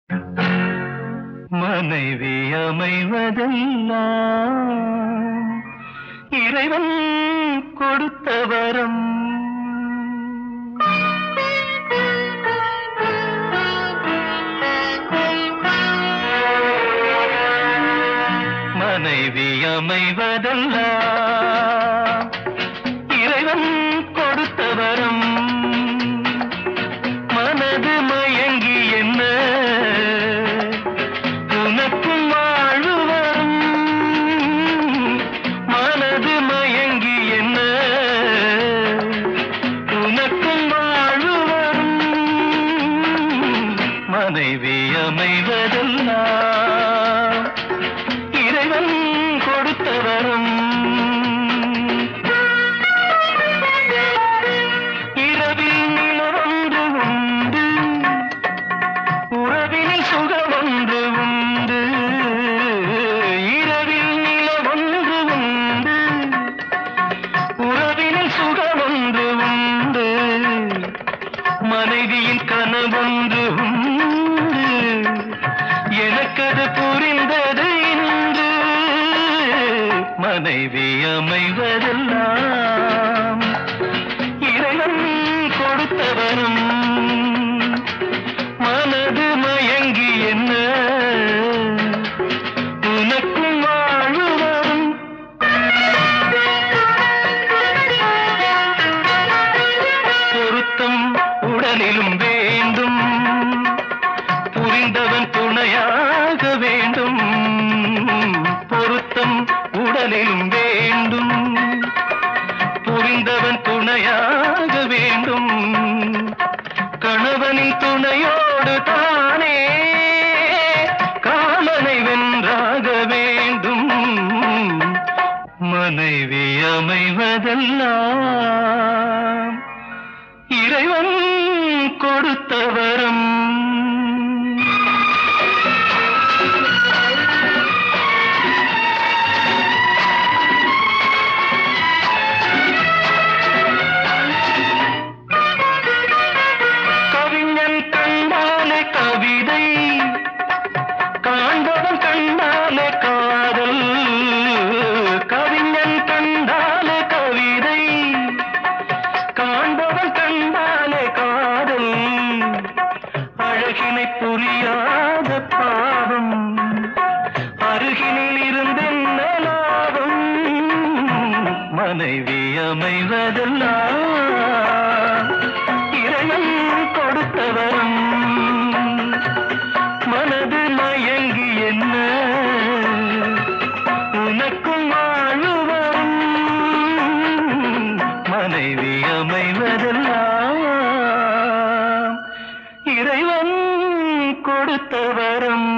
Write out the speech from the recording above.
மனைவி அமைவதெல்லாம் இறைவன் கொடுத்த வரம். மனைவி அமைவதெல்லாம் இறைவன் கொடுத்த வரம். மனது மயங்கி என்ன உனக்கும் வாழ்வு வரும். மனது மயங்கி என்ன உனக்கும் வாழ்வு வரும். மனைவி அமைவதெல்லாம் இறைவன் கொடுத்த வரம். இரவில் நிலவொன்று உண்டு, உறவினில் சுகமொன்று உண்டு. இரவில் நிலவொன்று உண்டு, உறவினில் சுகமொன்று உண்டு. மனைவியின் கனவொன்று உண்டு, எனக்கது புரிந்தது இன்று. மனைவி அமைவதெல்லாம் இறைவன் கொடுத்த வரம். மனது மயங்கி என்ன உனக்கும் வாழ்வு வரும். பொருத்தம் உடலிலும் வேண்டும், புரிந்தவன் துணையாக வேண்டும். பொருத்தம் உடலிலும் வேண்டும், புரிந்தவன் துணையாக வேண்டும். கணவனின் துணையோடு தானே காமனை வென்றாக வேண்டும். மனைவி அமைவதெல்லாம் இறைவன் கொடுத்த வரம். கவிஞன் கண்டாலே கவிதை, காண்பவன் கண்டாலே காதல். கவிஞன் கண்டாலே கவிதை, காண்பவன் கண்டாலே காதல். அழகினை புரியாத பாவம், அருகினில் இருந்தென்ன லாபம். மனைவி அமைவதெல்லாம் இறைவன் கொடுத்த வரம். மனது மயங்கி என்ன உனக்கும் வாழ்வு வரும். மனைவி அமைவதெல்லாம் இறைவன் கொடுத்த வரம்.